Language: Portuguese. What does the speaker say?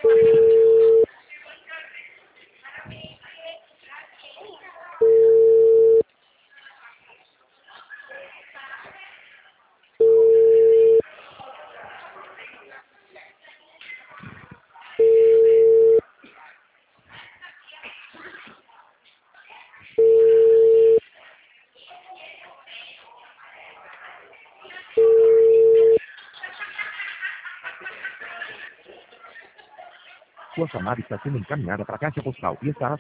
Sua chamada está sendo encaminhada para a caixa postal e estará